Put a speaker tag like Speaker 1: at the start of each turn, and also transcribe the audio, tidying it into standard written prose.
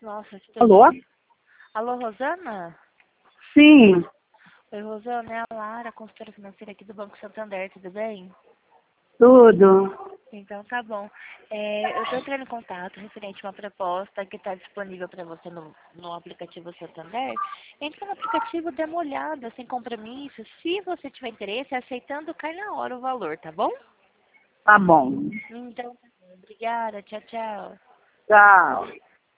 Speaker 1: Nossa,
Speaker 2: Alô?
Speaker 1: Alô, Rosana?
Speaker 2: Sim,
Speaker 1: Oi, Rosana, é a Lara, consultora financeira aqui do Banco Santander, tudo bem?
Speaker 2: tudo.
Speaker 1: Então, tá bom. Eu estou entrando em contato referente a uma proposta que está disponível para você no aplicativo Santander. Entra no aplicativo, dê uma olhada, sem compromisso. Se você tiver interesse, aceitando, cai na hora o valor, tá bom?
Speaker 2: Tá bom.
Speaker 1: Então, tá bom. Obrigada, tchau, tchau.
Speaker 2: Tchau.